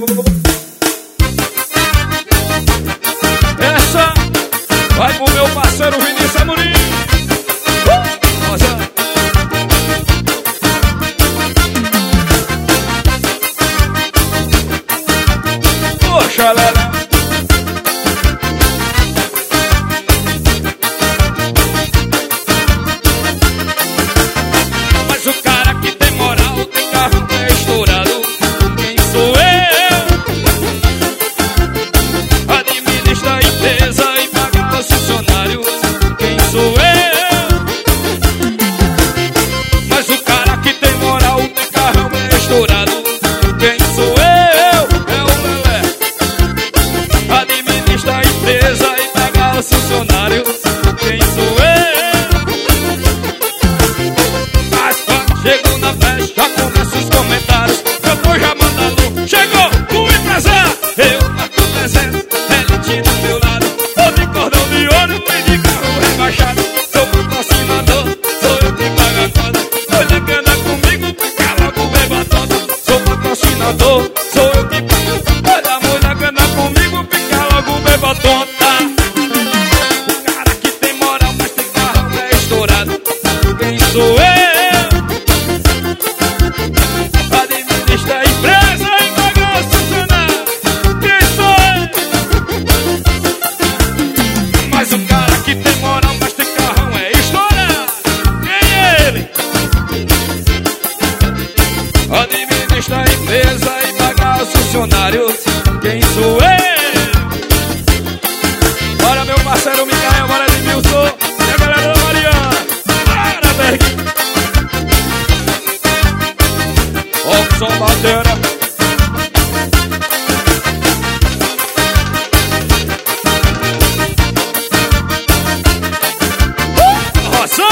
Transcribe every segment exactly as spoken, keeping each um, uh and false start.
Essa vai pro meu parceiro Vinícius Amorim. Poxa, Lelé. Mas o cara que tem moral, tem carro é estourado. Quem sou eu? Administra a empresa e paga os funcionários. Quem sou eu? Mas o cara que tem moral, tem carro é estourado. Quem sou eu? É o Lelé. Administra a empresa e paga os funcionários. Quem sou eu? Mas quando chego na festa, já começo os comentários. Eu tô já mandando. Chegou o empresário. Eu marco presença, ele tira do meu lado. Tô de cordão de ouro e de carro rebaixado. Sou patrocinador, sou eu que pago a conta. Olha que anda comigo, fica logo beba toda. Sou patrocinador, sou eu que pago. Olha a mulher que anda comigo, fica logo beba tonta. O cara que tem moral, mas tem carro é estourado. Quem sou eu? Administra a empresa e paga os funcionários. Quem sou eu? Mas o cara que tem moral, mas tem carrão é estourado. Quem é ele? Administra a empresa e paga os funcionários. Quem sou eu? Bora meu parceiro Micael, bora Edmilson e a galera da Mariana. Bora, Berg. Opção Bandeira. Uh! Roção.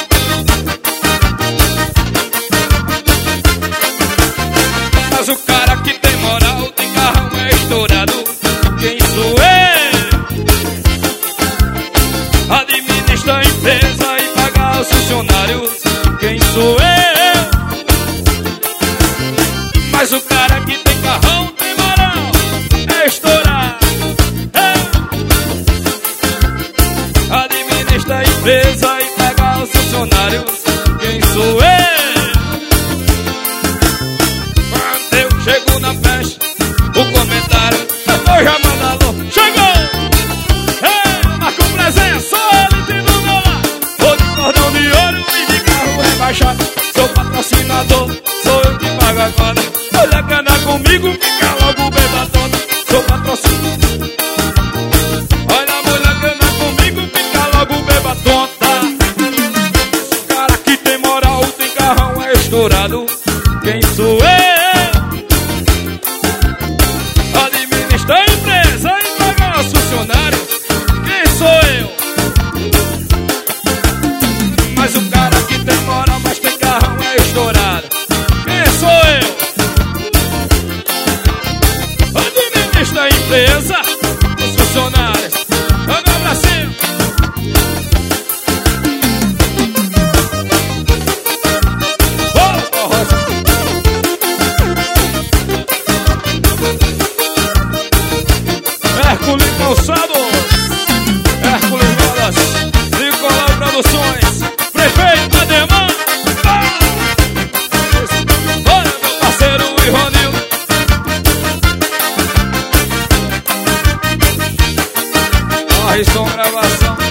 Mas o cara que tem moral, tem carrão é estourado. Quem sou eu? Administra a empresa e paga os funcionários. Quem sou eu? Mas o cara que tem carrão, tem moral, é estourado. É. Administra a empresa e paga os funcionários. Quem sou eu? Quando eu chego na festa, o comentário eu tô já mandando. Chegou! É, marco presença, ele tem do meu lado. Tô de cordão de ouro e de carro rebaixado. Sou patrocinador, sou eu que pago a conta. Olha que anda comigo, fica logo beba toda. Sou patrocinador. Olha a mulher que anda comigo, fica logo beba tonta. O cara que tem moral, tem carrão é estourado. Quem sou eu? Administra a empresa e paga os funcionários. Quem sou eu? Mas o cara que tem moral, mas tem carrão é estourado. Quem sou eu? Administra a empresa, os funcionários. Vamos pra cima. Oh, oh, Rosa. Hércules Calçados, Hércules Modas, Nicolau Produções, Prefeito Ademar. Ah! Olha meu parceiro Ironildo. Som gravação.